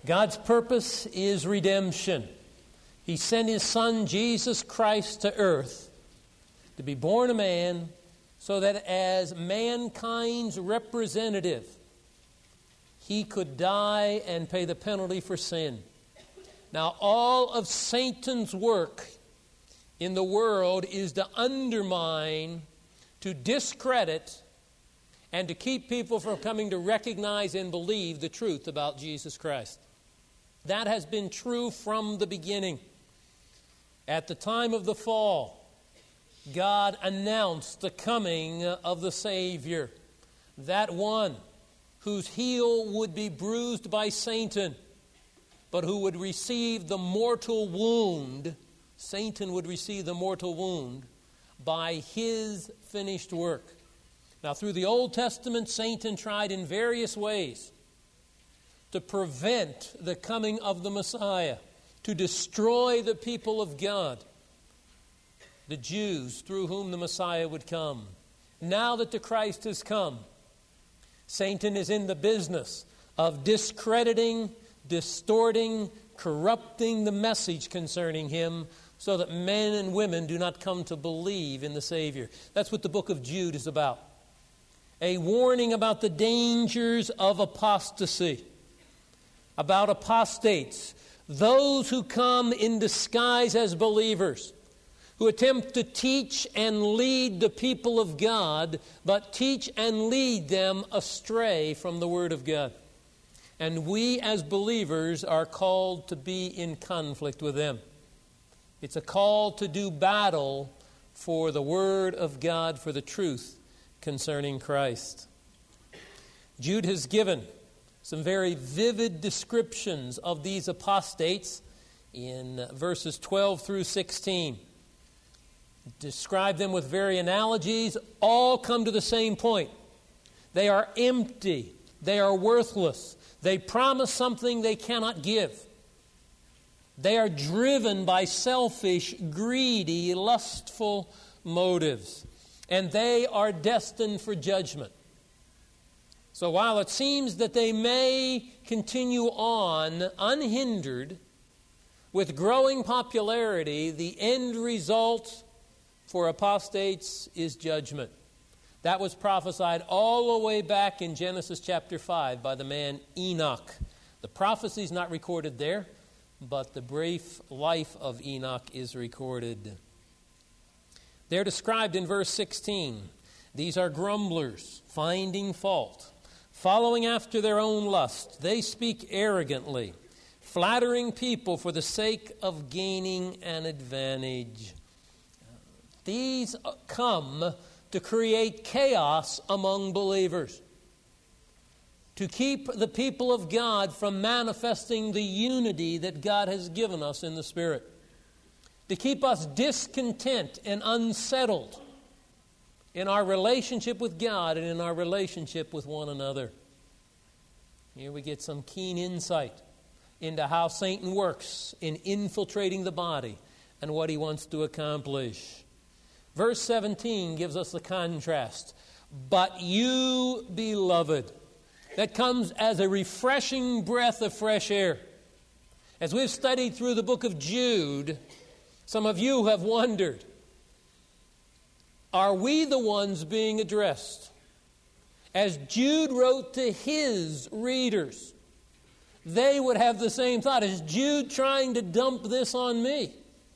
God's purpose is redemption. He sent His Son, Jesus Christ, to earth to be born a man so that as mankind's representative, He could die and pay the penalty for sin. Now, all of Satan's work in the world is to undermine, to discredit, and to keep people from coming to recognize and believe the truth about Jesus Christ. That has been true from the beginning. At the time of the fall, God announced the coming of the Savior, that one whose heel would be bruised by Satan, but who would receive the mortal wound. Satan would receive the mortal wound by His finished work. Now, through the Old Testament, Satan tried in various ways to prevent the coming of the Messiah, to destroy the people of God, the Jews through whom the Messiah would come. Now that the Christ has come, Satan is in the business of discrediting, distorting, corrupting the message concerning Him so that men and women do not come to believe in the Savior. That's what the book of Jude is about. A warning about the dangers of apostasy, about apostates, those who come in disguise as believers, who attempt to teach and lead the people of God, but teach and lead them astray from the Word of God. And we as believers are called to be in conflict with them. It's a call to do battle for the Word of God, for the truth concerning Christ. Jude has given some very vivid descriptions of these apostates in verses 12 through 16. Describe them with very analogies, all come to the same point. They are empty. They are worthless. They promise something they cannot give. They are driven by selfish, greedy, lustful motives. And they are destined for judgment. So while it seems that they may continue on unhindered with growing popularity, the end result for apostates is judgment. That was prophesied all the way back in Genesis chapter 5 by the man Enoch. The prophecy is not recorded there, but the brief life of Enoch is recorded. They're described in verse 16. These are grumblers, finding fault, following after their own lust. They speak arrogantly, flattering people for the sake of gaining an advantage. These come to create chaos among believers, to keep the people of God from manifesting the unity that God has given us in the Spirit, to keep us discontent and unsettled in our relationship with God and in our relationship with one another. Here we get some keen insight into how Satan works in infiltrating the body and what he wants to accomplish. Verse 17 gives us the contrast. But you, beloved, that comes as a refreshing breath of fresh air. As we've studied through the book of Jude, some of you have wondered, are we the ones being addressed? As Jude wrote to his readers, they would have the same thought. Is Jude trying to dump this on me?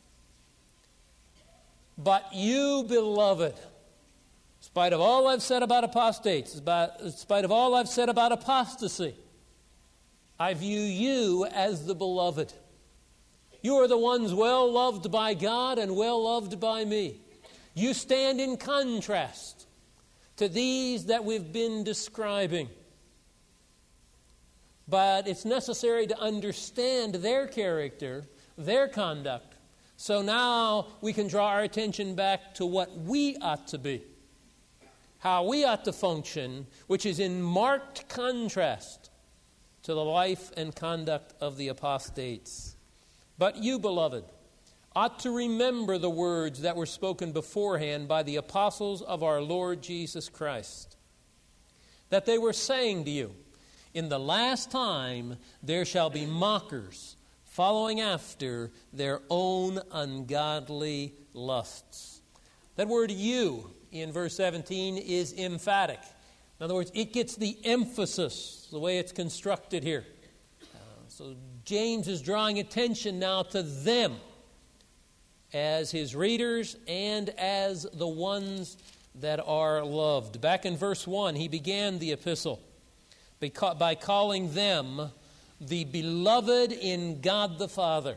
But you, beloved, in spite of all I've said about apostates, in spite of all I've said about apostasy, I view you as the beloved. You are the ones well loved by God and well loved by me. You stand in contrast to these that we've been describing. But it's necessary to understand their character, their conduct, so now we can draw our attention back to what we ought to be, how we ought to function, which is in marked contrast to the life and conduct of the apostates. But you, beloved, ought to remember the words that were spoken beforehand by the apostles of our Lord Jesus Christ, that they were saying to you, In the last time there shall be mockers, following after their own ungodly lusts. That word "you" in verse 17 is emphatic. In other words, it gets the emphasis, the way it's constructed here. So James is drawing attention now to them as his readers and as the ones that are loved. Back in verse 1, he began the epistle by calling them the beloved in God the Father.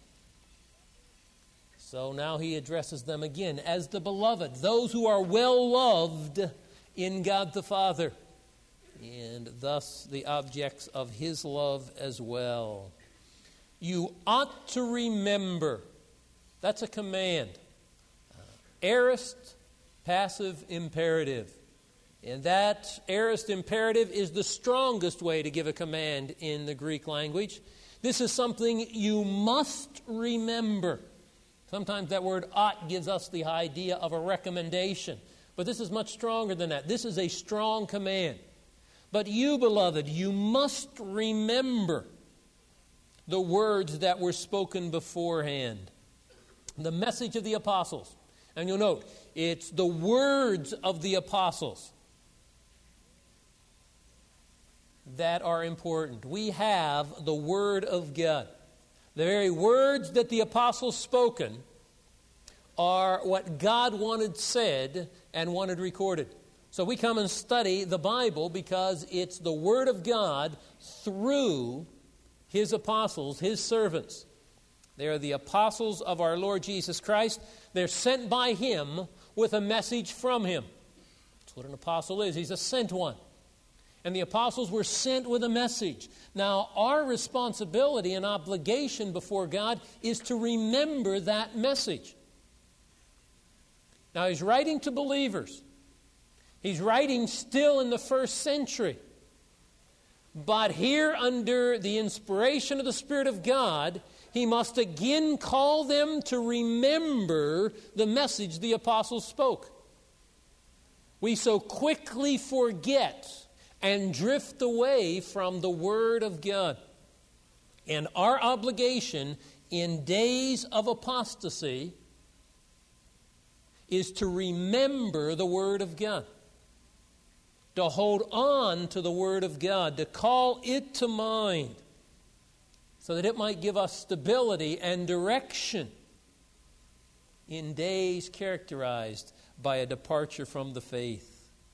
So now he addresses them again as the beloved, those who are well loved in God the Father, and thus the objects of his love as well. You ought to remember. That's a command. Aorist, passive imperative. And that aorist imperative is the strongest way to give a command in the Greek language. This is something you must remember. Sometimes that word "ought" gives us the idea of a recommendation. But this is much stronger than that. This is a strong command. But you, beloved, you must remember the words that were spoken beforehand. The message of the apostles. And you'll note, it's the words of the apostles that are important. We have the Word of God. The very words that the apostles spoken are what God wanted said and wanted recorded. So we come and study the Bible because it's the Word of God through His apostles, His servants. They are the apostles of our Lord Jesus Christ. They're sent by Him with a message from Him. That's what an apostle is. He's a sent one. And the apostles were sent with a message. Now, our responsibility and obligation before God is to remember that message. Now, he's writing to believers. He's writing still in the first century. But here, under the inspiration of the Spirit of God, he must again call them to remember the message the apostles spoke. We so quickly forget and drift away from the Word of God. And our obligation in days of apostasy is to remember the Word of God, to hold on to the Word of God, to call it to mind so that it might give us stability and direction in days characterized by a departure from the faith.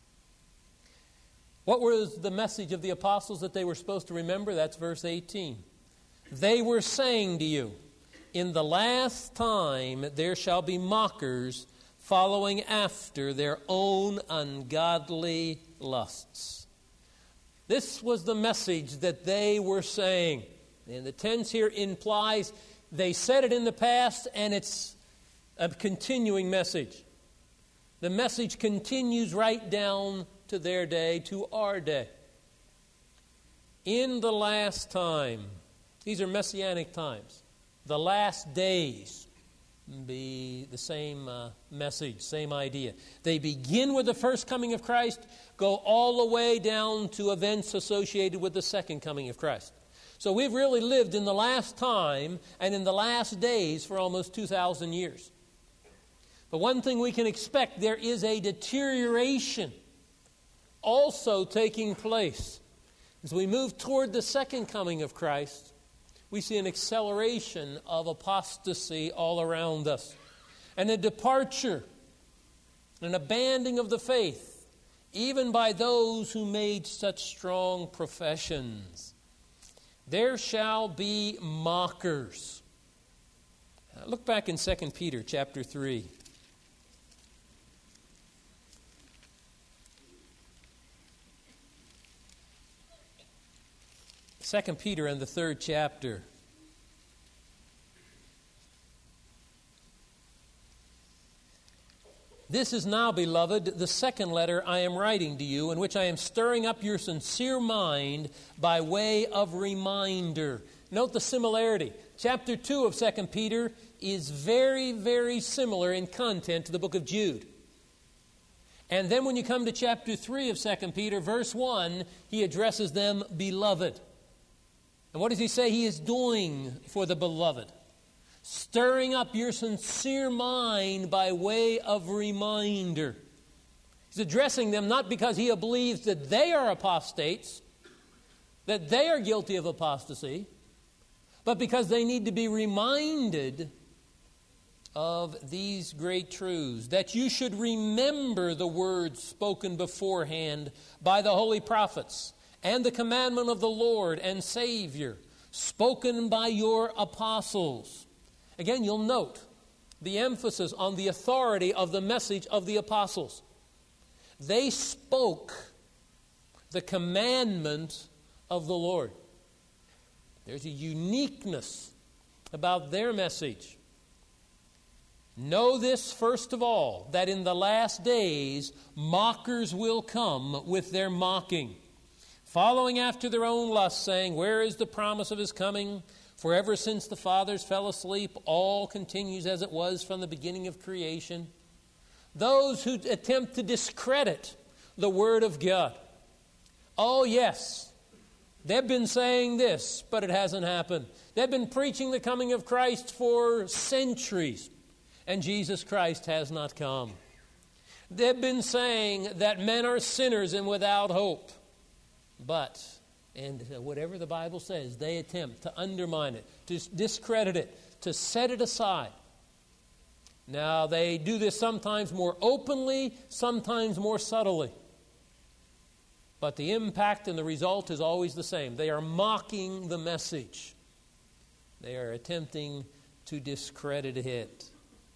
What was the message of the apostles that they were supposed to remember? That's verse 18. They were saying to you, in the last time there shall be mockers following after their own ungodly lusts. This was the message that they were saying. And the tense here implies they said it in the past and it's a continuing message. The message continues right down to their day, to our day. In the last time, these are messianic times, the last days be the same message, same idea. They begin with the first coming of Christ, go all the way down to events associated with the second coming of Christ. So we've really lived in the last time and in the last days for almost 2,000 years. But one thing we can expect, there is a deterioration also taking place. As we move toward the second coming of Christ, we see an acceleration of apostasy all around us, and a departure, an abandoning of the faith, even by those who made such strong professions. There shall be mockers. Look back in 2 Peter chapter 3. 2 Peter in the 3rd chapter. This is now, beloved, the second letter I am writing to you, in which I am stirring up your sincere mind by way of reminder. Note the similarity. Chapter 2 of 2 Peter is very, very similar in content to the book of Jude. And then when you come to chapter 3 of 2 Peter, verse 1, he addresses them, beloved. And what does he say he is doing for the beloved? Stirring up your sincere mind by way of reminder. He's addressing them not because he believes that they are apostates, that they are guilty of apostasy, but because they need to be reminded of these great truths, that you should remember the words spoken beforehand by the holy prophets and the commandment of the Lord and Savior, spoken by your apostles. Again, you'll note the emphasis on the authority of the message of the apostles. They spoke the commandment of the Lord. There's a uniqueness about their message. Know this first of all, that in the last days mockers will come with their mocking, following after their own lusts, saying, where is the promise of his coming? For ever since the fathers fell asleep, all continues as it was from the beginning of creation. Those who attempt to discredit the Word of God. Oh yes, they've been saying this, but it hasn't happened. They've been preaching the coming of Christ for centuries, and Jesus Christ has not come. They've been saying that men are sinners and without hope. But, and whatever the Bible says, they attempt to undermine it, to discredit it, to set it aside. Now, they do this sometimes more openly, sometimes more subtly. But the impact and the result is always the same. They are mocking the message. They are attempting to discredit it.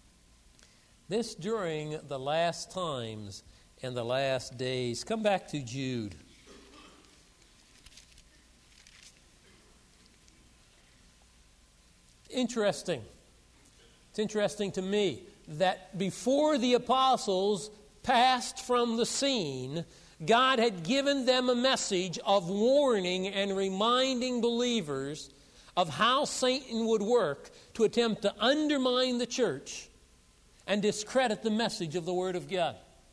This during the last times and the last days. Come back to Jude. Interesting. It's interesting to me that before the apostles passed from the scene, God had given them a message of warning and reminding believers of how Satan would work to attempt to undermine the church and discredit the message of the Word of God.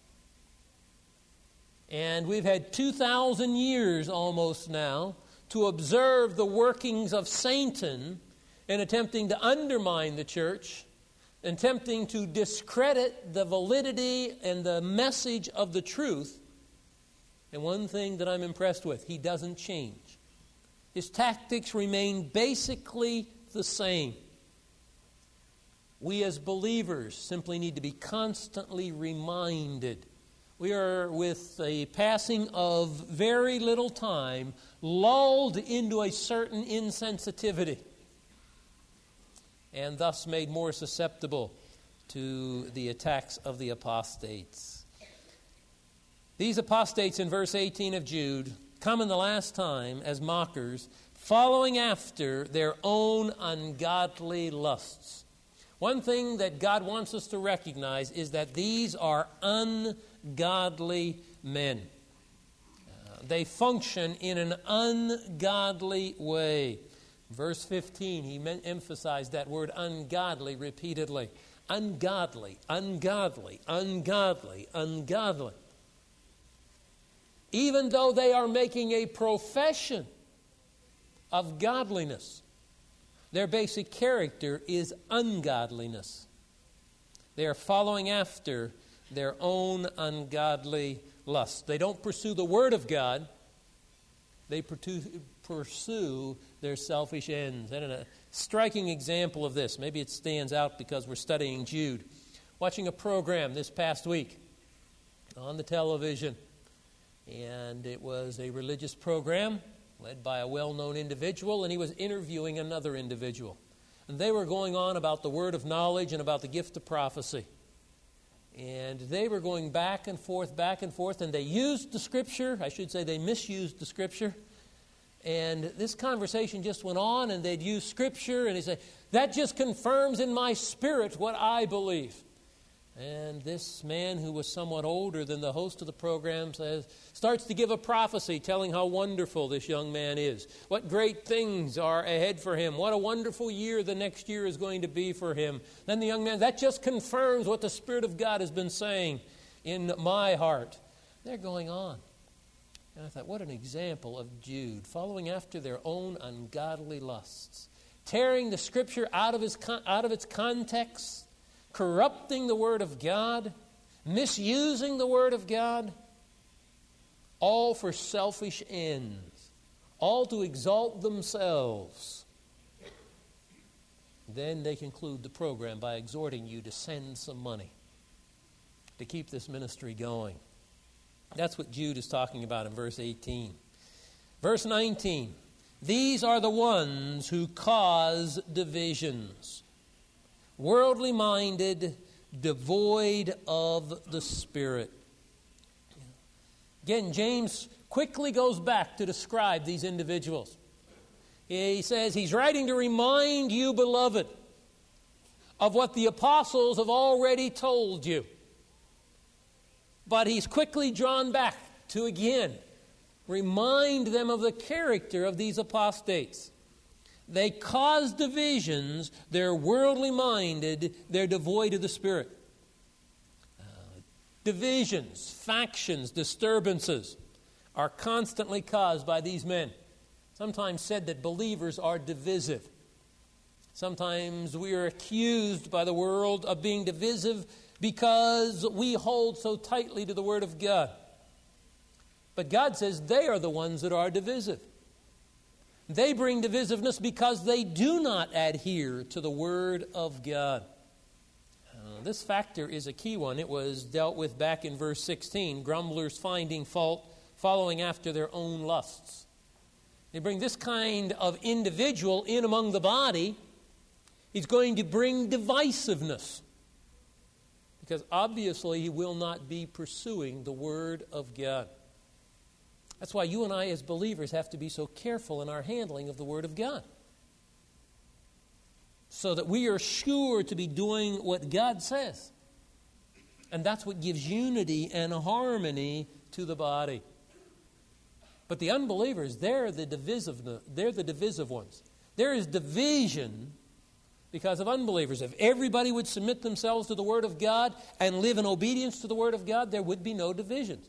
And we've had 2,000 years almost now to observe the workings of Satan in attempting to undermine the church, attempting to discredit the validity and the message of the truth. And one thing that I'm impressed with, he doesn't change. His tactics remain basically the same. We as believers simply need to be constantly reminded. We are, with a passing of very little time, lulled into a certain insensitivity and thus made more susceptible to the attacks of the apostates. These apostates in verse 18 of Jude come in the last time as mockers, following after their own ungodly lusts. One thing that God wants us to recognize is that these are ungodly men. They function in an ungodly way. Verse 15, he emphasized that word ungodly repeatedly. Ungodly, ungodly, ungodly, ungodly. Even though they are making a profession of godliness, their basic character is ungodliness. They are following after their own ungodly lusts. They don't pursue the Word of God. They pursue their selfish ends. And a striking example of this, maybe it stands out because we're studying Jude. Watching a program this past week on the television. And it was a religious program led by a well-known individual, and he was interviewing another individual. And they were going on about the word of knowledge and about the gift of prophecy. And they were going back and forth, and they used the Scripture. I should say they misused the Scripture. And this conversation just went on, and they'd use Scripture, and he'd say, that just confirms in my spirit what I believe. And this man, who was somewhat older than the host of the program, starts to give a prophecy telling how wonderful this young man is, what great things are ahead for him, what a wonderful year the next year is going to be for him. Then the young man, that just confirms what the Spirit of God has been saying. in my heart. They're going on. And I thought, what an example of Jude, following after their own ungodly lusts, tearing the Scripture out of its context, corrupting the Word of God, misusing the Word of God, all for selfish ends, all to exalt themselves. Then they conclude the program by exhorting you to send some money to keep this ministry going. That's what Jude is talking about in verse 18. Verse 19, these are the ones who cause divisions, worldly minded, devoid of the Spirit. Again, James quickly goes back to describe these individuals. He says he's writing to remind you, beloved, of what the apostles have already told you. But he's quickly drawn back to again remind them of the character of these apostates. They cause divisions, they're worldly minded, they're devoid of the Spirit. Divisions, factions, disturbances are constantly caused by these men. Sometimes said that believers are divisive. Sometimes we are accused by the world of being divisive because we hold so tightly to the Word of God. But God says they are the ones that are divisive. They bring divisiveness because they do not adhere to the Word of God. This factor is a key one. It was dealt with back in verse 16. Grumblers finding fault, following after their own lusts. They bring this kind of individual in among the body. He's going to bring divisiveness. Because obviously he will not be pursuing the Word of God. That's why you and I as believers have to be so careful in our handling of the Word of God. So that we are sure to be doing what God says. And that's what gives unity and harmony to the body. But the unbelievers, they're the divisive ones. There is division because of unbelievers. If everybody would submit themselves to the Word of God and live in obedience to the Word of God, there would be no divisions.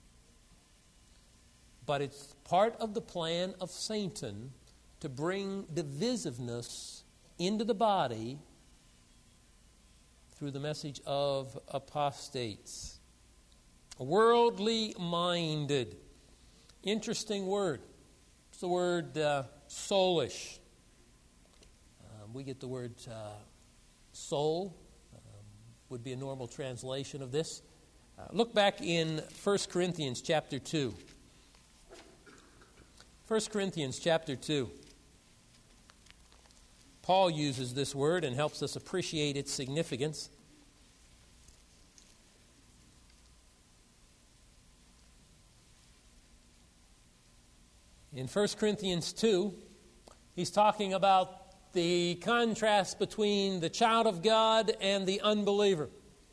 But it's part of the plan of Satan to bring divisiveness into the body through the message of apostates. Worldly minded. Interesting word. It's the word soulish. We get the word soul, would be a normal translation of this. Look back in 1 Corinthians chapter 2. 1 Corinthians chapter 2. Paul uses this word and helps us appreciate its significance. In 1 Corinthians 2, he's talking about the contrast between the child of God and the unbeliever.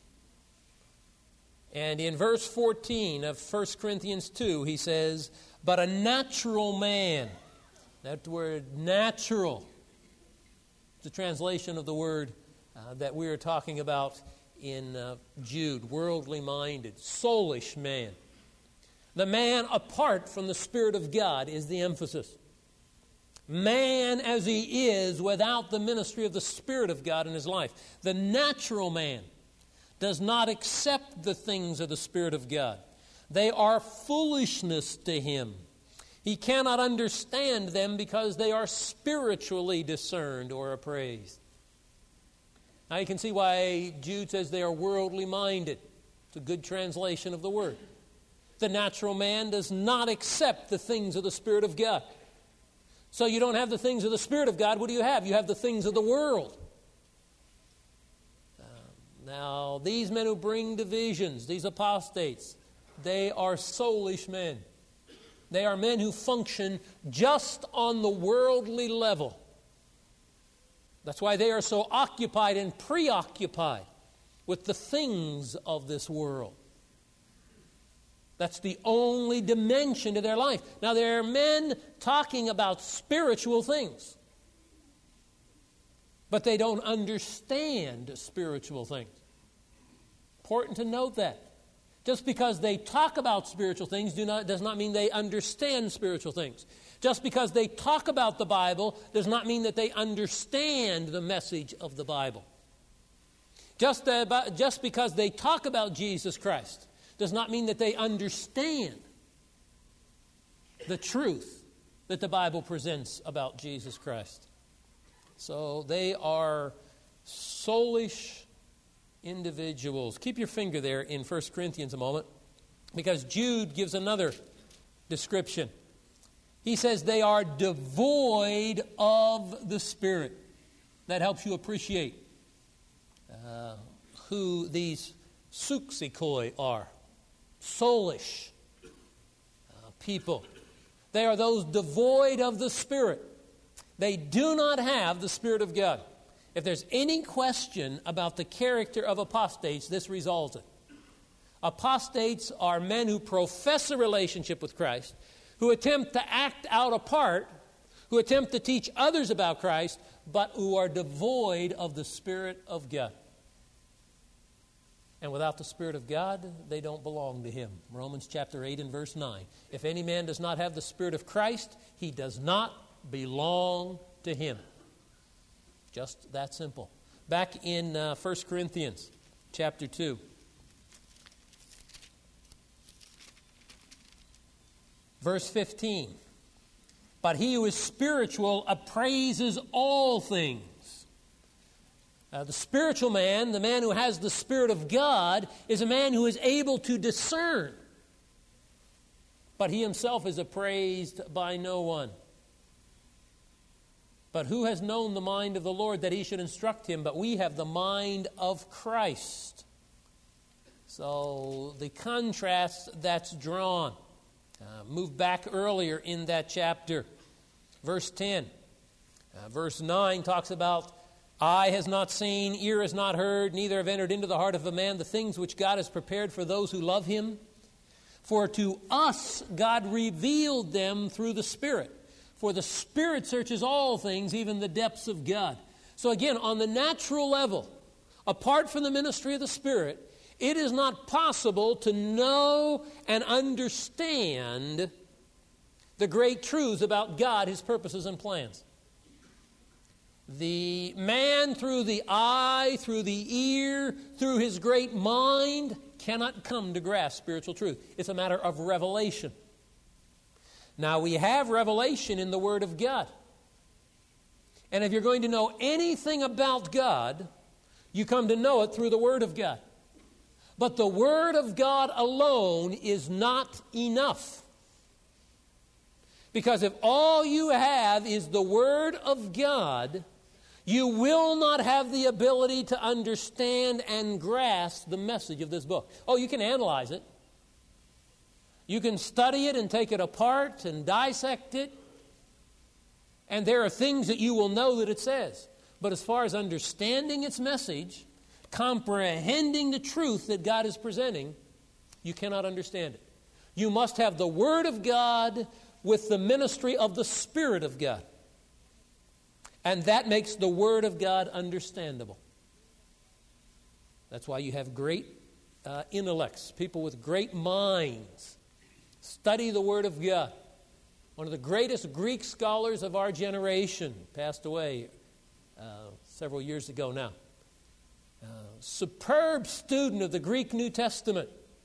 And in verse 14 of 1 Corinthians 2, he says, but a natural man, that word natural, the translation of the word that we are talking about in Jude, worldly minded, soulish man. The man apart from the Spirit of God is the emphasis. Man as he is without the ministry of the Spirit of God in his life. The natural man does not accept the things of the Spirit of God. They are foolishness to him. He cannot understand them because they are spiritually discerned or appraised. Now you can see why Jude says they are worldly minded. It's a good translation of the word. The natural man does not accept the things of the Spirit of God. So you don't have the things of the Spirit of God. What do you have? You have the things of the world. Now, these men who bring divisions, these apostates, they are soulish men. They are men who function just on the worldly level. That's why they are so occupied and preoccupied with the things of this world. That's the only dimension to their life. Now, there are men talking about spiritual things, but they don't understand spiritual things. Important to note that. Just because they talk about spiritual things does not mean they understand spiritual things. Just because they talk about the Bible does not mean that they understand the message of the Bible. Just because they talk about Jesus Christ does not mean that they understand the truth that the Bible presents about Jesus Christ. So they are soulish individuals. Keep your finger there in 1 Corinthians a moment, because Jude gives another description. He says they are devoid of the Spirit. That helps you appreciate who these suxikoi are. Soulish people. They are those devoid of the Spirit. They do not have the Spirit of God. If there's any question about the character of apostates, this resolves it. Apostates are men who profess a relationship with Christ, who attempt to act out a part, who attempt to teach others about Christ, but who are devoid of the Spirit of God. And without the Spirit of God, they don't belong to Him. Romans chapter 8 and verse 9. If any man does not have the Spirit of Christ, he does not belong to Him. Just that simple. Back in 1 Corinthians chapter 2. Verse 15. But he who is spiritual appraises all things. The spiritual man, the man who has the Spirit of God, is a man who is able to discern. But he himself is appraised by no one. But who has known the mind of the Lord that he should instruct him? But we have the mind of Christ. So the contrast that's drawn. Move back earlier in that chapter. Verse 10. Verse 9 talks about, eye has not seen, ear has not heard, neither have entered into the heart of a man the things which God has prepared for those who love Him. For to us God revealed them through the Spirit. For the Spirit searches all things, even the depths of God. So again, on the natural level, apart from the ministry of the Spirit, it is not possible to know and understand the great truths about God, His purposes and plans. The man through the eye, through the ear, through his great mind cannot come to grasp spiritual truth. It's a matter of revelation. Now, we have revelation in the Word of God. And if you're going to know anything about God, you come to know it through the Word of God. But the Word of God alone is not enough. Because if all you have is the Word of God, you will not have the ability to understand and grasp the message of this book. Oh, you can analyze it. You can study it and take it apart and dissect it. And there are things that you will know that it says. But as far as understanding its message, comprehending the truth that God is presenting, you cannot understand it. You must have the Word of God with the ministry of the Spirit of God. And that makes the Word of God understandable. That's why you have great intellects, people with great minds. Study the Word of God. One of the greatest Greek scholars of our generation passed away several years ago now. Superb student of the Greek New Testament.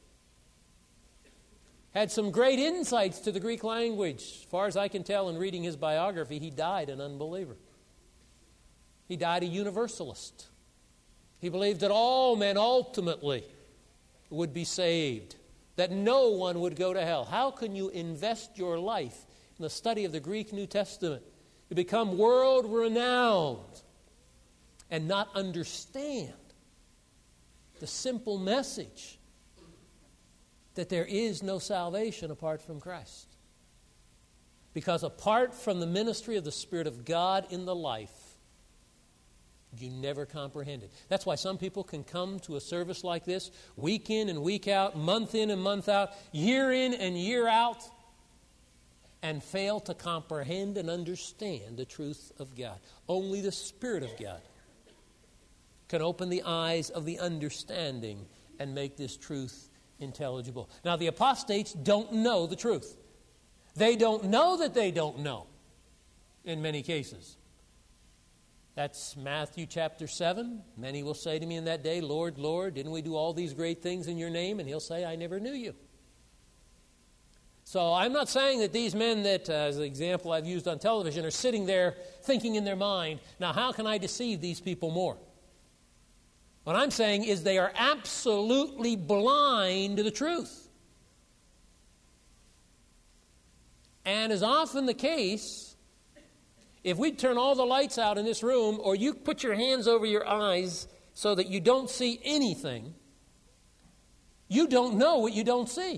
Had some great insights to the Greek language. As far as I can tell in reading his biography, he died an unbeliever. He died a universalist. He believed that all men ultimately would be saved, that no one would go to hell. How can you invest your life in the study of the Greek New Testament to become world-renowned and not understand the simple message that there is no salvation apart from Christ? Because apart from the ministry of the Spirit of God in the life, you never comprehend it. That's why some people can come to a service like this week in and week out, month in and month out, year in and year out, and fail to comprehend and understand the truth of God. Only the Spirit of God can open the eyes of the understanding and make this truth intelligible. Now, the apostates don't know the truth. They don't know that they don't know in many cases. That's Matthew chapter 7. Many will say to me in that day, Lord, Lord, didn't we do all these great things in your name? And he'll say, I never knew you. So I'm not saying that these men that, as an example I've used on television, are sitting there thinking in their mind, now how can I deceive these people more? What I'm saying is they are absolutely blind to the truth. And as often the case, if we turn all the lights out in this room, or you put your hands over your eyes so that you don't see anything, you don't know what you don't see.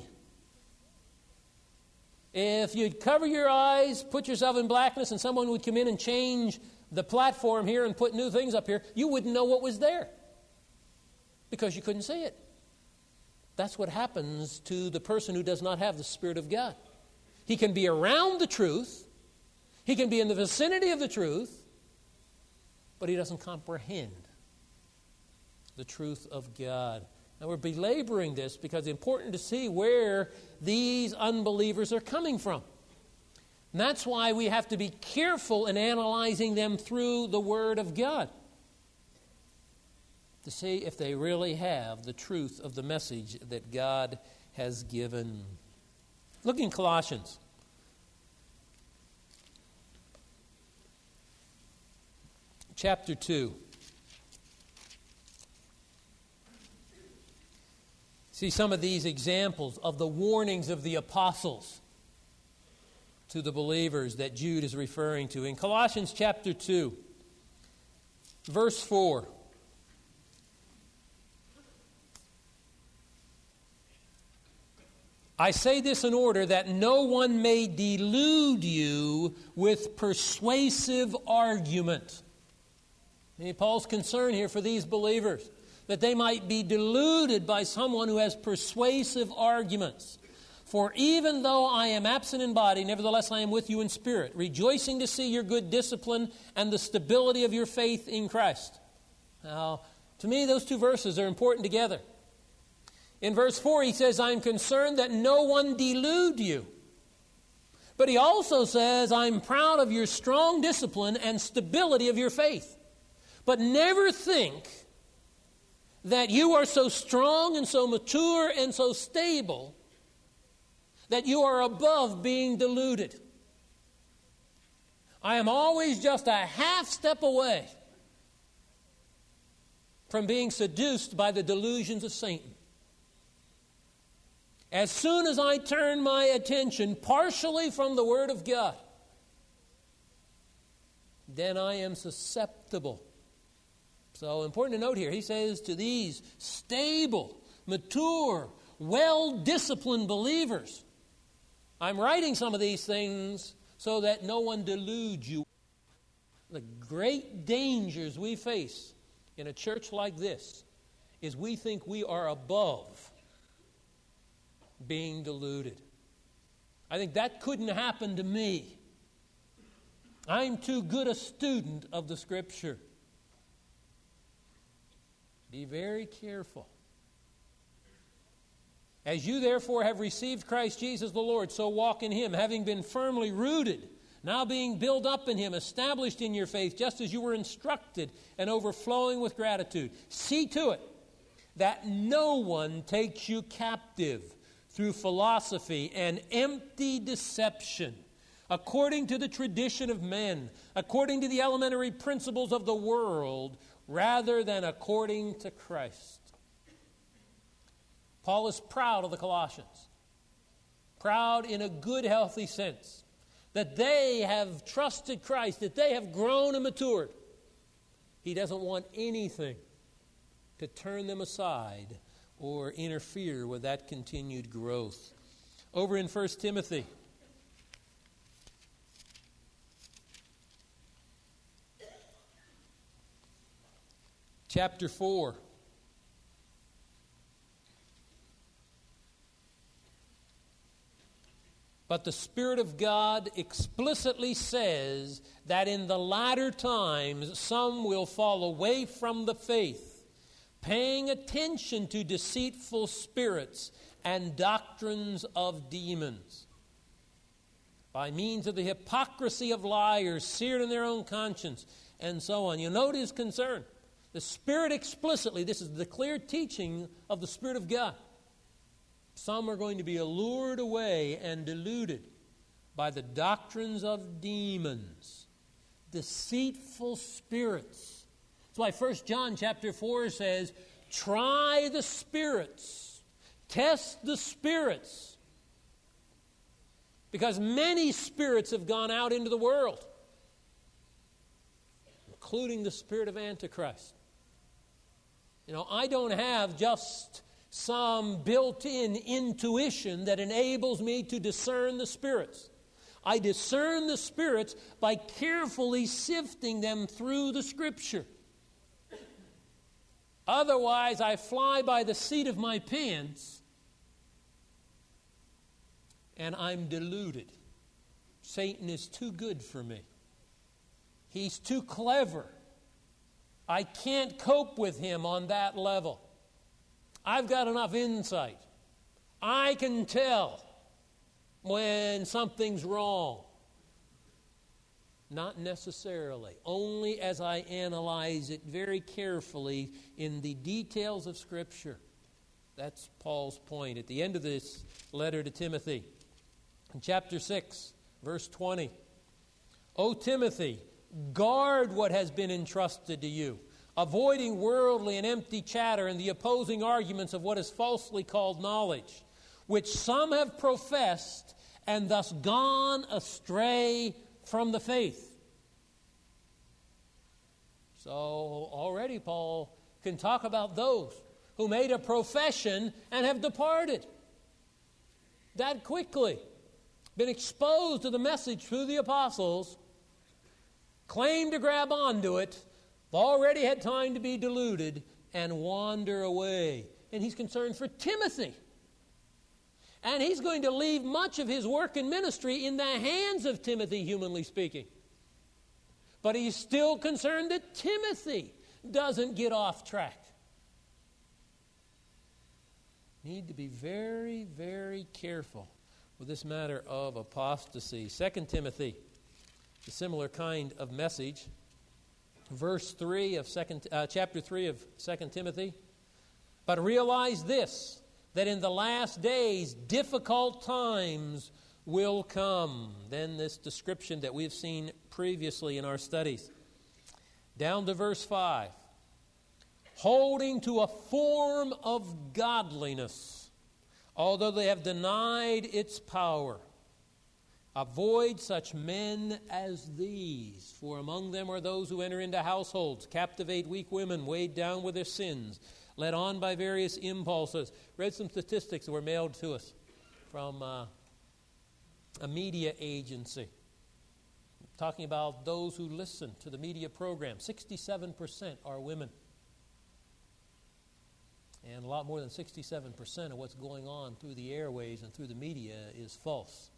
If you'd cover your eyes, put yourself in blackness, and someone would come in and change the platform here and put new things up here, you wouldn't know what was there because you couldn't see it. That's what happens to the person who does not have the Spirit of God. He can be around the truth, he can be in the vicinity of the truth, but he doesn't comprehend the truth of God. And we're belaboring this because it's important to see where these unbelievers are coming from. And that's why we have to be careful in analyzing them through the Word of God to see if they really have the truth of the message that God has given. Look in Colossians. Chapter 2. See some of these examples of the warnings of the apostles to the believers that Jude is referring to. In Colossians chapter 2, verse 4. I say this in order that no one may delude you with persuasive argument. Paul's concern here for these believers, that they might be deluded by someone who has persuasive arguments. For even though I am absent in body, nevertheless I am with you in spirit, rejoicing to see your good discipline and the stability of your faith in Christ. Now, to me, those two verses are important together. In verse 4, he says, I am concerned that no one delude you. But he also says, I'm proud of your strong discipline and stability of your faith. But never think that you are so strong and so mature and so stable that you are above being deluded. I am always just a half step away from being seduced by the delusions of Satan. As soon as I turn my attention partially from the Word of God, then I am susceptible. So important to note here, he says to these stable, mature, well-disciplined believers, I'm writing some of these things so that no one deludes you. The great dangers we face in a church like this is we think we are above being deluded. I think that couldn't happen to me. I'm too good a student of the Scripture. Be very careful. As you therefore have received Christ Jesus the Lord, so walk in Him, having been firmly rooted, now being built up in Him, established in your faith, just as you were instructed, and overflowing with gratitude. See to it that no one takes you captive through philosophy and empty deception, according to the tradition of men, according to the elementary principles of the world, rather than according to Christ. Paul is proud of the Colossians. Proud in a good, healthy sense. That they have trusted Christ, that they have grown and matured. He doesn't want anything to turn them aside or interfere with that continued growth. Over in 1 Timothy. Chapter 4. But the Spirit of God explicitly says that in the latter times some will fall away from the faith, paying attention to deceitful spirits and doctrines of demons. By means of the hypocrisy of liars, seared in their own conscience, and so on. You note his concern. The Spirit explicitly, this is the clear teaching of the Spirit of God. Some are going to be allured away and deluded by the doctrines of demons, deceitful spirits. That's why 1 John chapter 4 says, try the spirits, test the spirits, because many spirits have gone out into the world, including the spirit of Antichrist. You know, I don't have just some built-in intuition that enables me to discern the spirits. I discern the spirits by carefully sifting them through the Scripture. Otherwise, I fly by the seat of my pants and I'm deluded. Satan is too good for me. He's too clever. I can't cope with him on that level. I've got enough insight. I can tell when something's wrong. Not necessarily. Only as I analyze it very carefully in the details of Scripture. That's Paul's point at the end of this letter to Timothy. In chapter 6, verse 20. O Timothy, guard what has been entrusted to you, avoiding worldly and empty chatter and the opposing arguments of what is falsely called knowledge, which some have professed and thus gone astray from the faith. So already Paul can talk about those who made a profession and have departed that quickly, been exposed to the message through the apostles, claimed to grab onto it, already had time to be deluded and wander away. And he's concerned for Timothy. And he's going to leave much of his work and ministry in the hands of Timothy, humanly speaking. But he's still concerned that Timothy doesn't get off track. Need to be very, very careful with this matter of apostasy. 2 Timothy, a similar kind of message. Verse 3 of chapter 3 of 2 Timothy. But realize this, that in the last days difficult times will come. Then this description that we've seen previously in our studies. Down to verse 5. Holding to a form of godliness, although they have denied its power. Avoid such men as these, for among them are those who enter into households, captivate weak women, weighed down with their sins, led on by various impulses. Read some statistics that were mailed to us from a media agency, talking about those who listen to the media program. 67% are women. And a lot more than 67% of what's going on through the airways and through the media is false.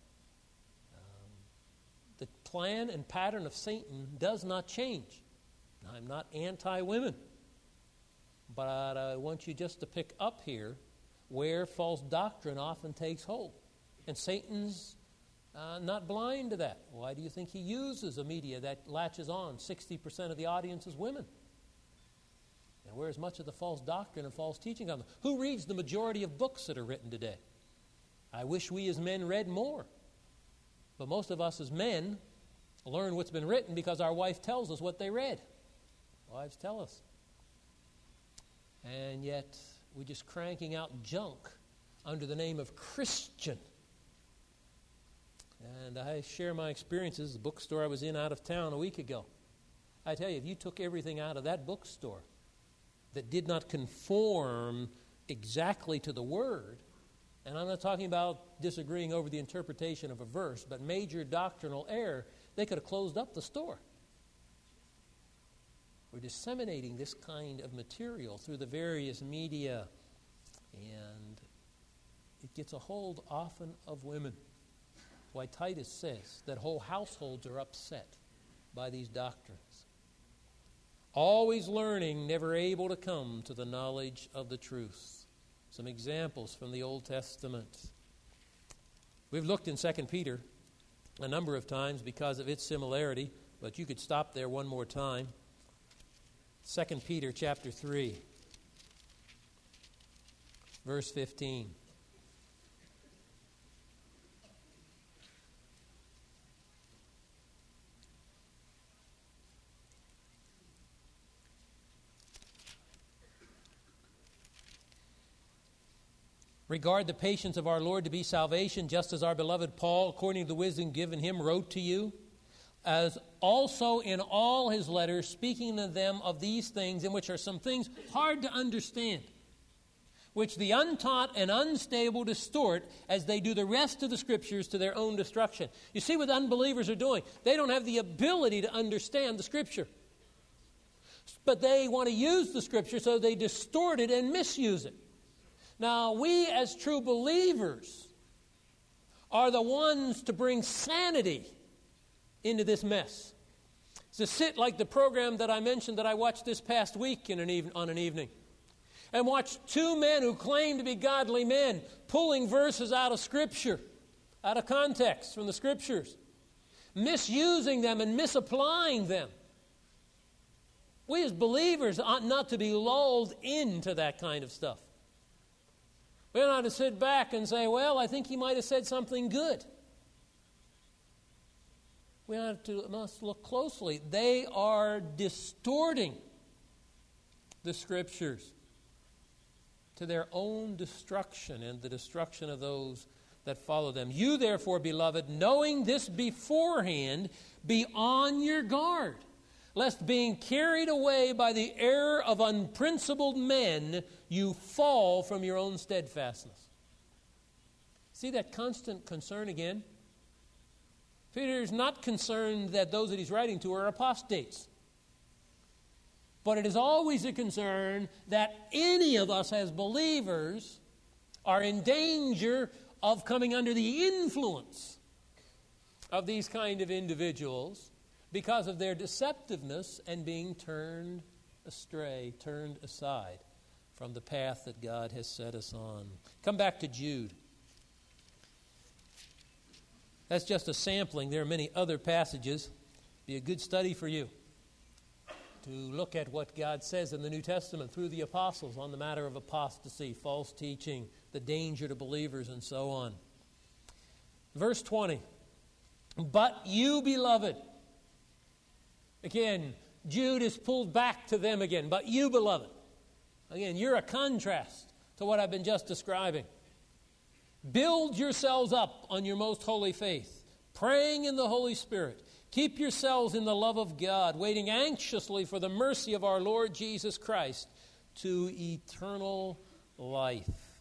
The plan and pattern of Satan does not change. I'm not anti-women, but I want you just to pick up here where false doctrine often takes hold. And Satan's not blind to that. Why do you think he uses a media that latches on 60% of the audience is women? And where's much of the false doctrine and false teaching on them? Who reads the majority of books that are written today? I wish we as men read more. But most of us as men learn what's been written because our wife tells us what they read. Wives tell us. And yet we're just cranking out junk under the name of Christian. And I share my experiences. The bookstore I was in out of town a week ago. I tell you, if you took everything out of that bookstore that did not conform exactly to the Word, and I'm not talking about disagreeing over the interpretation of a verse, but major doctrinal error, they could have closed up the store. We're disseminating this kind of material through the various media, and it gets a hold often of women. Why Titus says that whole households are upset by these doctrines. always learning, never able to come to the knowledge of the truth. Some examples from the Old Testament. We've looked in 2 Peter a number of times because of its similarity, but you could stop there one more time. 2 Peter chapter 3, verse 15. Regard the patience of our Lord to be salvation, just as our beloved Paul, according to the wisdom given him, wrote to you, as also in all his letters, speaking to them of these things, in which are some things hard to understand, which the untaught and unstable distort, as they do the rest of the Scriptures to their own destruction. You see what unbelievers are doing? They don't have the ability to understand the Scripture. But they want to use the Scripture, so they distort it and misuse it. Now, we as true believers are the ones to bring sanity into this mess. It's to sit like the program that I mentioned that I watched this past week on an evening, and watch two men who claim to be godly men pulling verses out of Scripture, out of context from the Scriptures, misusing them and misapplying them. We as believers ought not to be lulled into that kind of stuff. We ought not to sit back and say, well, I think he might have said something good. We must look closely. They are distorting the Scriptures to their own destruction and the destruction of those that follow them. You, therefore, beloved, knowing this beforehand, be on your guard, lest being carried away by the error of unprincipled men, you fall from your own steadfastness. See that constant concern again? Peter is not concerned that those that he's writing to are apostates. But it is always a concern that any of us as believers are in danger of coming under the influence of these kind of individuals because of their deceptiveness and being turned astray, turned aside from the path that God has set us on. Come back to Jude. That's just a sampling. There are many other passages. Be a good study for you to look at what God says in the New Testament through the apostles on the matter of apostasy, false teaching, the danger to believers, and so on. Verse 20. But you, beloved. Again, Jude is pulled back to them again. But you, beloved. Again, you're a contrast to what I've been just describing. Build yourselves up on your most holy faith, praying in the Holy Spirit. Keep yourselves in the love of God, waiting anxiously for the mercy of our Lord Jesus Christ to eternal life.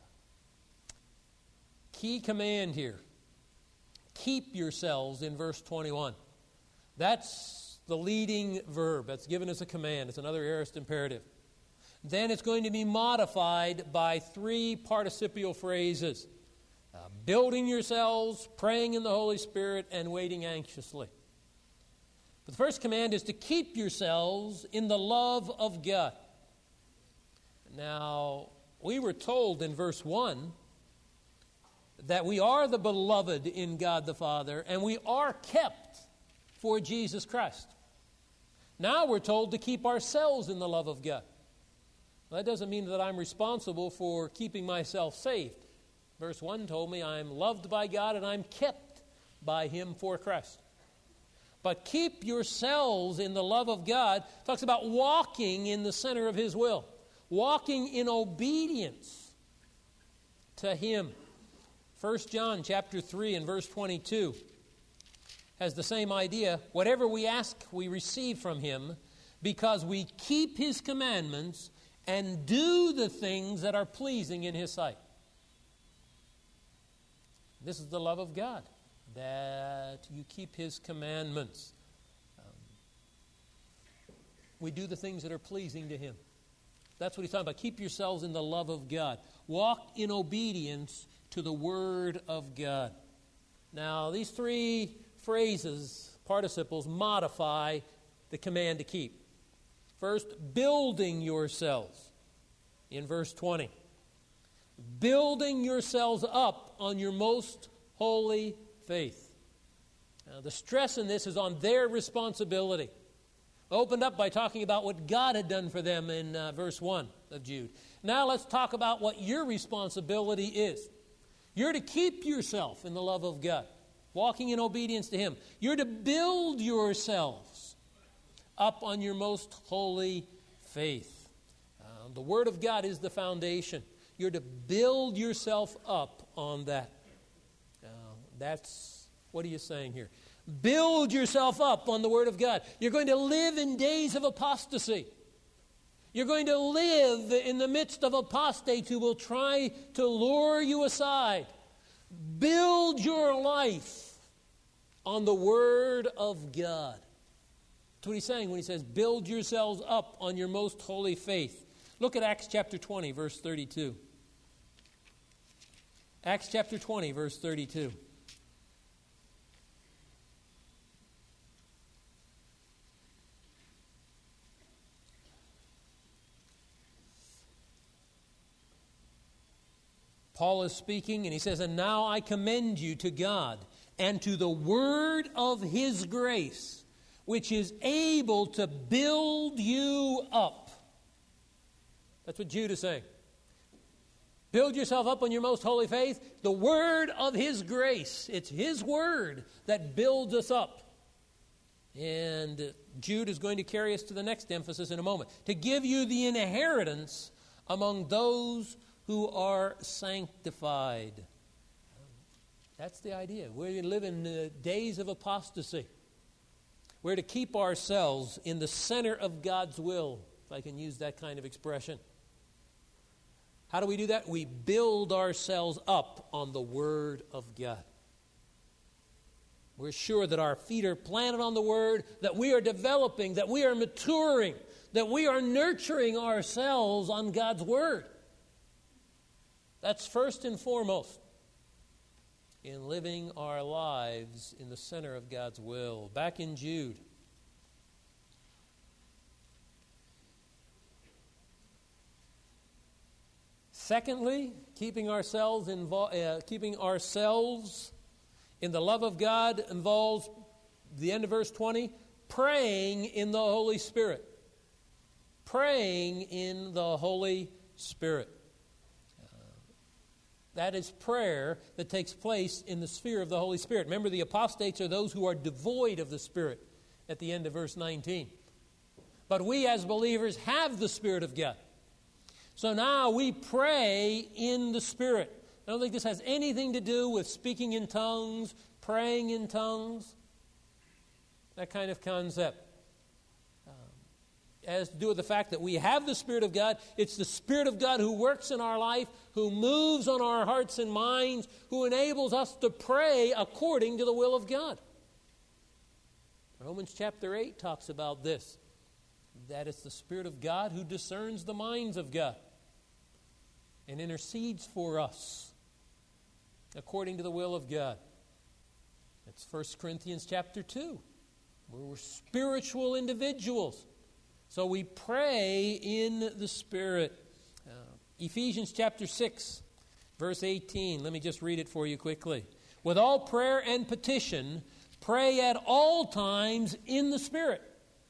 Key command here. Keep yourselves in verse 21. That's the leading verb. That's given as a command. It's another aorist imperative. Then it's going to be modified by three participial phrases. Building yourselves, praying in the Holy Spirit, and waiting anxiously. But the first command is to keep yourselves in the love of God. Now, we were told in verse 1 that we are the beloved in God the Father, and we are kept for Jesus Christ. Now we're told to keep ourselves in the love of God. Well, that doesn't mean that I'm responsible for keeping myself saved. Verse 1 told me I'm loved by God and I'm kept by Him for Christ. But keep yourselves in the love of God. It talks about walking in the center of His will. Walking in obedience to Him. 1 John chapter 3 and verse 22 has the same idea. Whatever we ask, we receive from Him because we keep His commandments and do the things that are pleasing in His sight. This is the love of God, that you keep His commandments. We do the things that are pleasing to Him. That's what he's talking about. Keep yourselves in the love of God. Walk in obedience to the Word of God. Now, these three phrases, participles, modify the command to keep. First, building yourselves in verse 20. Building yourselves up on your most holy faith. Now, the stress in this is on their responsibility. Opened up by talking about what God had done for them in verse 1 of Jude. Now let's talk about what your responsibility is. You're to keep yourself in the love of God, walking in obedience to Him. You're to build yourselves up on your most holy faith. The Word of God is the foundation. You're to build yourself up on that. That's, what are you saying here? Build yourself up on the Word of God. You're going to live in days of apostasy. You're going to live in the midst of apostates who will try to lure you aside. Build your life on the Word of God. That's what he's saying when he says, build yourselves up on your most holy faith. Look at Acts chapter 20, verse 32. Acts chapter 20, verse 32. Paul is speaking, and he says, and now I commend you to God and to the word of His grace, which is able to build you up. That's what Jude is saying. Build yourself up on your most holy faith. The word of His grace. It's His word that builds us up. And Jude is going to carry us to the next emphasis in a moment. To give you the inheritance among those who are sanctified. That's the idea. We live in days of apostasy. We're to keep ourselves in the center of God's will, if I can use that kind of expression. How do we do that? We build ourselves up on the Word of God. We're sure that our feet are planted on the Word, that we are developing, that we are maturing, that we are nurturing ourselves on God's Word. That's first and foremost in living our lives in the center of God's will. Back in Jude. Secondly, keeping ourselves in the love of God involves, the end of verse 20, praying in the Holy Spirit. Praying in the Holy Spirit. That is prayer that takes place in the sphere of the Holy Spirit. Remember, the apostates are those who are devoid of the Spirit at the end of verse 19. But we as believers have the Spirit of God. So now we pray in the Spirit. I don't think this has anything to do with speaking in tongues, praying in tongues, that kind of concept. It has to do with the fact that we have the Spirit of God. It's the Spirit of God who works in our life, who moves on our hearts and minds, who enables us to pray according to the will of God. Romans chapter 8 talks about this, that it's the Spirit of God who discerns the minds of God and intercedes for us according to the will of God. That's 1 Corinthians chapter 2, where we're spiritual individuals. So we pray in the Spirit. Ephesians chapter 6, verse 18. Let me just read it for you quickly. With all prayer and petition, pray at all times in the Spirit.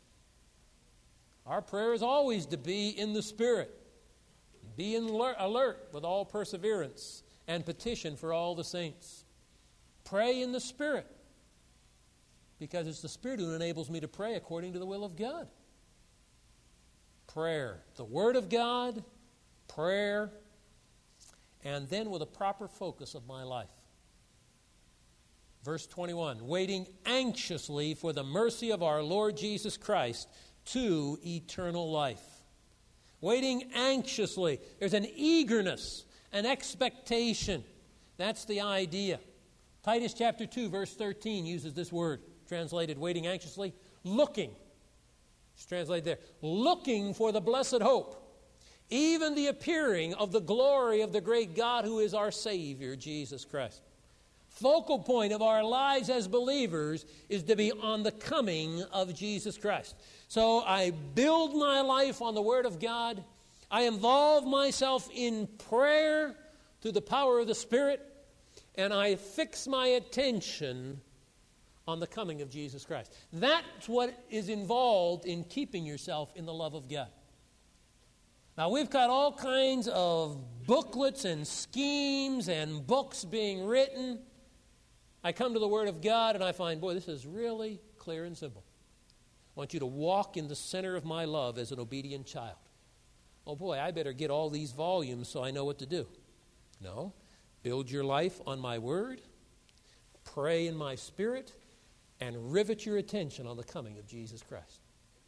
Our prayer is always to be in the Spirit. Be alert with all perseverance and petition for all the saints. Pray in the Spirit, because it's the Spirit who enables me to pray according to the will of God. Prayer, the Word of God, prayer, and then with a proper focus of my life. Verse 21, waiting anxiously for the mercy of our Lord Jesus Christ to eternal life. Waiting anxiously. There's an eagerness, an expectation. That's the idea. Titus chapter 2, verse 13 uses this word, translated waiting anxiously, looking. It's translated there. Looking for the blessed hope, even the appearing of the glory of the great God who is our Savior, Jesus Christ. focal point of our lives as believers is to be on the coming of Jesus Christ. So I build my life on the Word of God. I involve myself in prayer through the power of the Spirit, and I fix my attention on the coming of Jesus Christ. That's what is involved in keeping yourself in the love of God. Now, we've got all kinds of booklets and schemes and books being written. I come to the Word of God and I find, boy, this is really clear and simple. I want you to walk in the center of my love as an obedient child. Oh boy, I better get all these volumes so I know what to do. No, build your life on my Word, pray in my Spirit, and rivet your attention on the coming of Jesus Christ.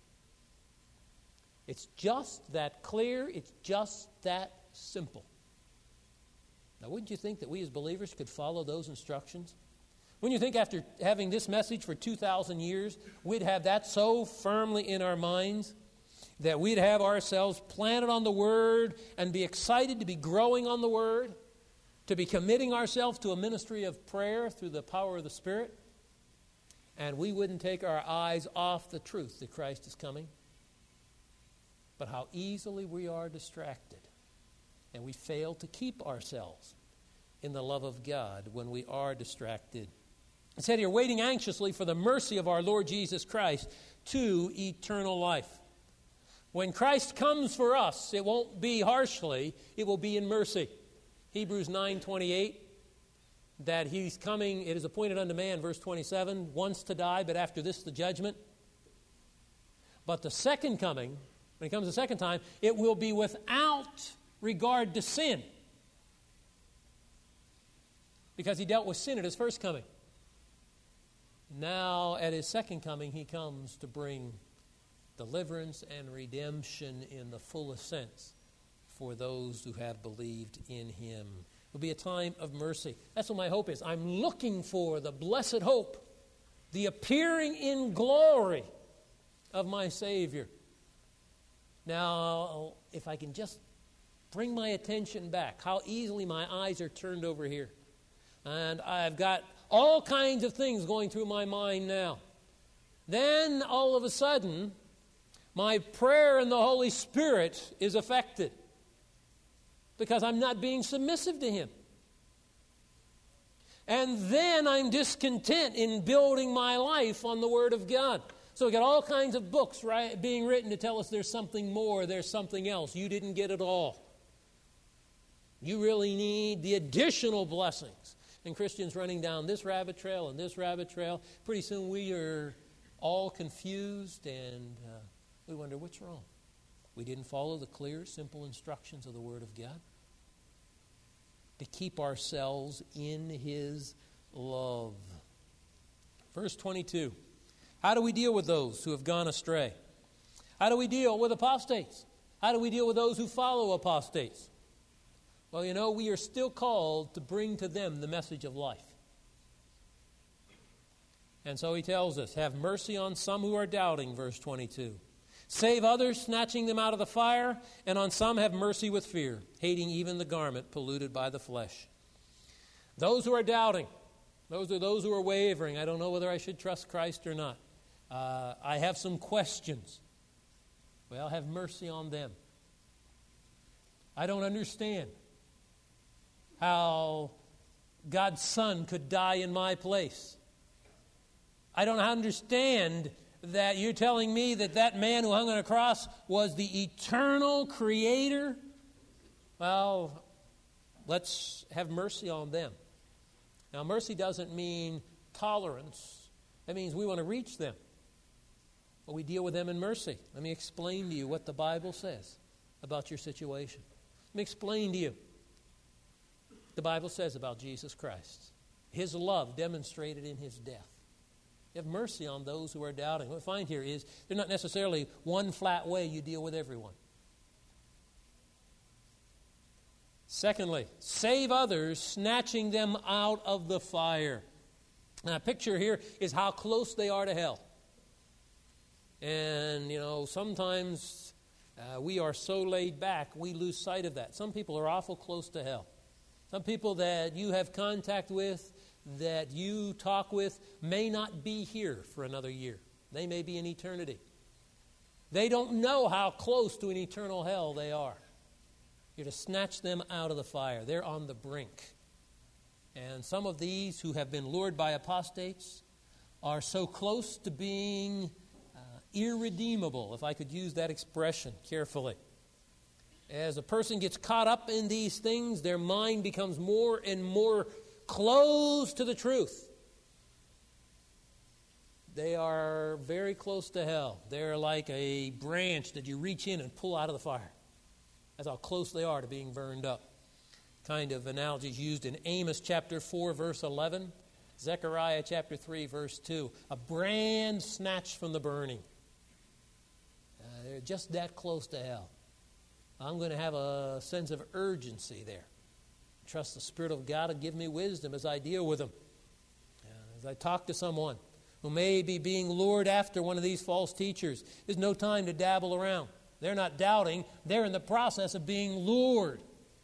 It's just that clear. It's just that simple. Now, wouldn't you think that we as believers could follow those instructions? Wouldn't you think after having this message for 2,000 years, we'd have that so firmly in our minds that we'd have ourselves planted on the Word and be excited to be growing on the Word, to be committing ourselves to a ministry of prayer through the power of the Spirit, and we wouldn't take our eyes off the truth that Christ is coming? But how easily we are distracted, and we fail to keep ourselves in the love of God when we are distracted. It said here, waiting anxiously for the mercy of our Lord Jesus Christ to eternal life. When Christ comes for us, it won't be harshly, it will be in mercy. Hebrews 9:28, that he's coming, it is appointed unto man, verse 27, once to die, but after this the judgment. But the second coming, when he comes the second time, it will be without regard to sin, because he dealt with sin at his first coming. Now, at his second coming, he comes to bring deliverance and redemption in the fullest sense for those who have believed in him. It will be a time of mercy. That's what my hope is. I'm looking for the blessed hope, the appearing in glory of my Savior. Now, if I can just bring my attention back, how easily my eyes are turned over here. And I've got all kinds of things going through my mind now. Then, all of a sudden, my prayer in the Holy Spirit is affected because I'm not being submissive to Him. And then I'm discontent in building my life on the Word of God. So we got all kinds of books being written to tell us there's something more, there's something else. You didn't get it all. You really need the additional blessings. And Christians running down this rabbit trail and this rabbit trail. Pretty soon we are all confused and we wonder what's wrong. We didn't follow the clear, simple instructions of the Word of God to keep ourselves in His love. Verse 22. How do we deal with those who have gone astray? How do we deal with apostates? How do we deal with those who follow apostates? Well, you know, we are still called to bring to them the message of life. And so he tells us, have mercy on some who are doubting, verse 22. Save others, snatching them out of the fire, and on some have mercy with fear, hating even the garment polluted by the flesh. Those who are doubting, those are those who are wavering. I don't know whether I should trust Christ or not. I have some questions. Well, have mercy on them. I don't understand how God's Son could die in my place. I don't understand that you're telling me that that man who hung on a cross was the eternal Creator. Well, let's have mercy on them. Now, mercy doesn't mean tolerance. That means we want to reach them. But we deal with them in mercy. Let me explain to you what the Bible says about your situation. Let me explain to you what the Bible says about Jesus Christ. His love demonstrated in His death. You have mercy on those who are doubting. What we find here is there's not necessarily one flat way you deal with everyone. Secondly, save others, snatching them out of the fire. Now, a picture here is how close they are to hell. And, you know, sometimes we are so laid back, we lose sight of that. Some people are awful close to hell. Some people that you have contact with that you talk with may not be here for another year. They may be in eternity. They don't know how close to an eternal hell they are. You're to snatch them out of the fire. They're on the brink. And some of these who have been lured by apostates are so close to being irredeemable, if I could use that expression carefully. As a person gets caught up in these things, their mind becomes more and more close to the truth. They are very close to hell. They're like a branch that you reach in and pull out of the fire. That's how close they are to being burned up. Kind of analogies used in Amos chapter 4, verse 11. Zechariah chapter 3, verse 2. A brand snatched from the burning. They're just that close to hell. I'm going to have a sense of urgency there. Trust the Spirit of God to give me wisdom as I deal with them. As I talk to someone who may be being lured after one of these false teachers, there's no time to dabble around. They're not doubting. They're in the process of being lured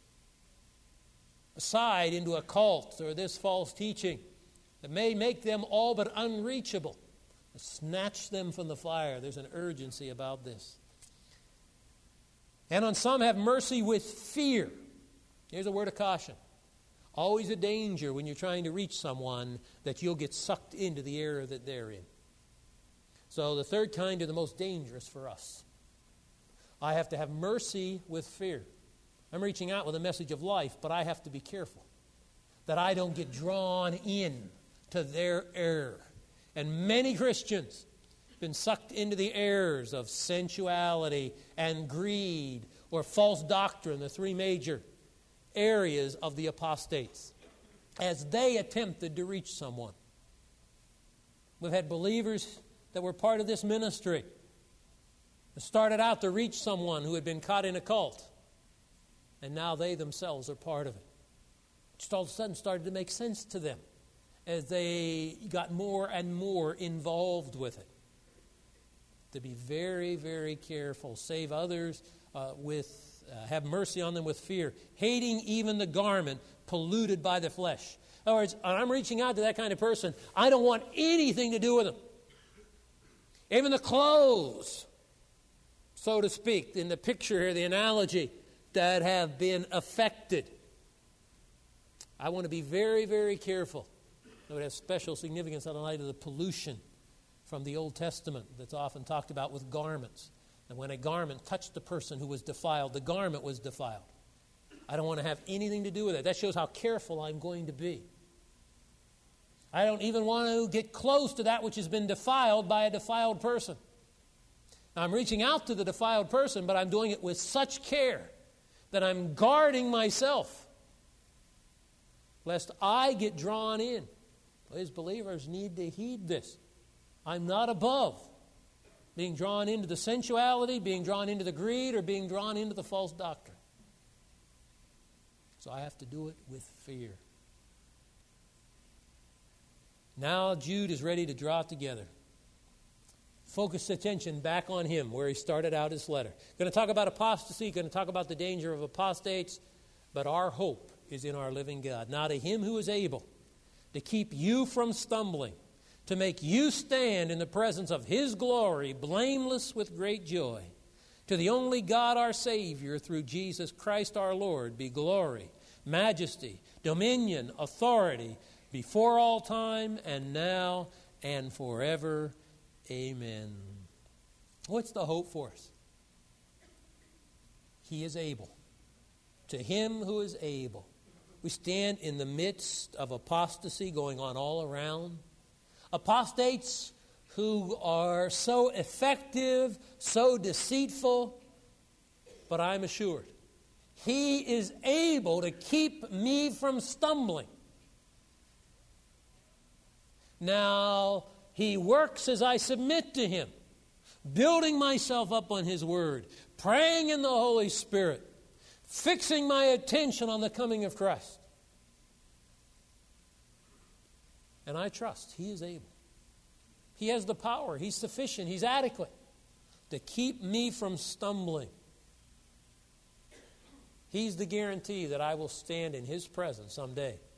aside into a cult or this false teaching that may make them all but unreachable. Snatch them from the fire. There's an urgency about this. And on some have mercy with fear. Here's a word of caution. Always a danger when you're trying to reach someone that you'll get sucked into the error that they're in. So the third kind are the most dangerous for us. I have to have mercy with fear. I'm reaching out with a message of life, but I have to be careful that I don't get drawn in to their error. And many Christians have been sucked into the errors of sensuality and greed or false doctrine, the three major areas of the apostates, as they attempted to reach someone. We've had believers that were part of this ministry that started out to reach someone who had been caught in a cult, and now they themselves are part of it. Just all of a sudden started to make sense to them as they got more and more involved with it. To be very, very careful. Save others have mercy on them with fear. Hating even the garment polluted by the flesh. In other words, I'm reaching out to that kind of person. I don't want anything to do with them. Even the clothes, so to speak, in the picture here, the analogy, that have been affected. I want to be very, very careful. It would have special significance in the light of the pollution from the Old Testament that's often talked about with garments. And when a garment touched the person who was defiled, the garment was defiled. I don't want to have anything to do with it. That shows how careful I'm going to be. I don't even want to get close to that which has been defiled by a defiled person. Now, I'm reaching out to the defiled person, but I'm doing it with such care that I'm guarding myself, lest I get drawn in. As believers need to heed this. I'm not above being drawn into the sensuality, being drawn into the greed, or being drawn into the false doctrine. So I have to do it with fear. Now Jude is ready to draw it together. Focus attention back on him where he started out his letter. Going to talk about apostasy, going to talk about the danger of apostates, but our hope is in our living God. Now to him who is able to keep you from stumbling, to make you stand in the presence of his glory, blameless with great joy. To the only God our Savior, through Jesus Christ our Lord, be glory, majesty, dominion, authority, before all time and now and forever. Amen. What's the hope for us? He is able. To him who is able. We stand in the midst of apostasy going on all around. Apostates who are so effective, so deceitful, but I'm assured he is able to keep me from stumbling. Now, he works as I submit to him, building myself up on his word, praying in the Holy Spirit, fixing my attention on the coming of Christ. And I trust he is able. He has the power. He's sufficient. He's adequate to keep me from stumbling. He's the guarantee that I will stand in his presence someday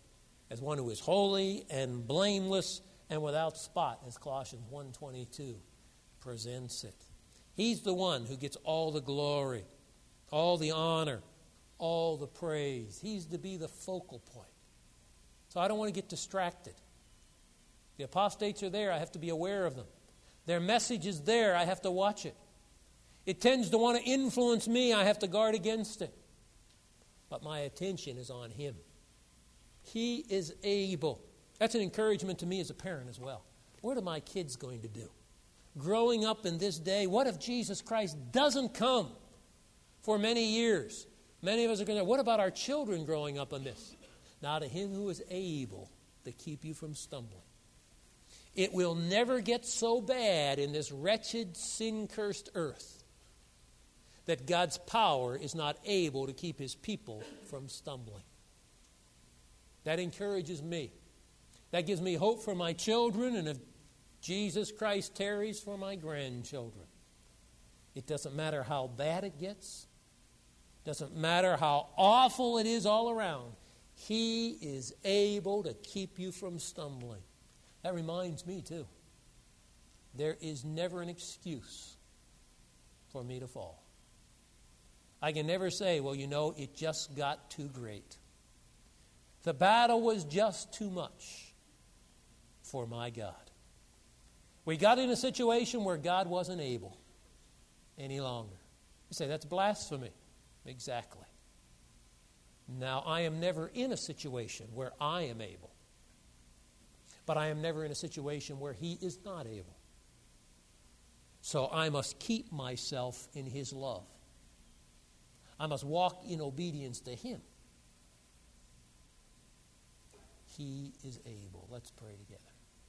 as one who is holy and blameless and without spot, as Colossians 1:22 presents it. He's the one who gets all the glory, all the honor, all the praise. He's to be the focal point. So I don't want to get distracted. The apostates are there. I have to be aware of them. Their message is there. I have to watch it. It tends to want to influence me. I have to guard against it. But my attention is on Him. He is able. That's an encouragement to me as a parent as well. What are my kids going to do? Growing up in this day, what if Jesus Christ doesn't come for many years? Many of us are going to say, what about our children growing up in this? Now to Him who is able to keep you from stumbling. It will never get so bad in this wretched, sin-cursed earth that God's power is not able to keep His people from stumbling. That encourages me. That gives me hope for my children, and if Jesus Christ tarries, for my grandchildren. It doesn't matter how bad it gets. Doesn't matter how awful it is all around. He is able to keep you from stumbling. That reminds me, too. There is never an excuse for me to fall. I can never say, well, it just got too great. The battle was just too much for my God. We got in a situation where God wasn't able any longer. You say, that's blasphemy. Exactly. Now, I am never in a situation where I am able. But I am never in a situation where He is not able. So I must keep myself in His love. I must walk in obedience to Him. He is able. Let's pray together.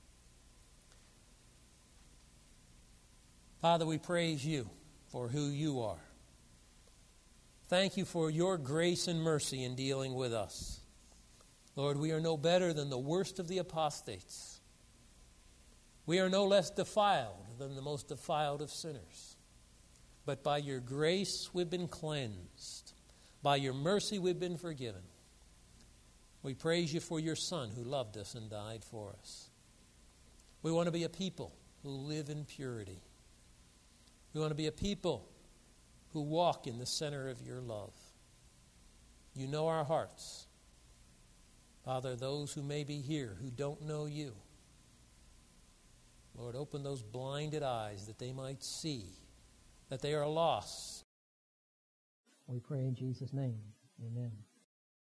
Father, we praise You for who You are. Thank You for Your grace and mercy in dealing with us. Lord, we are no better than the worst of the apostates. We are no less defiled than the most defiled of sinners. But by Your grace we've been cleansed. By Your mercy we've been forgiven. We praise You for Your Son who loved us and died for us. We want to be a people who live in purity. We want to be a people who walk in the center of Your love. You know our hearts. Father, those who may be here who don't know You, Lord, open those blinded eyes that they might see that they are lost. We pray in Jesus' name. Amen.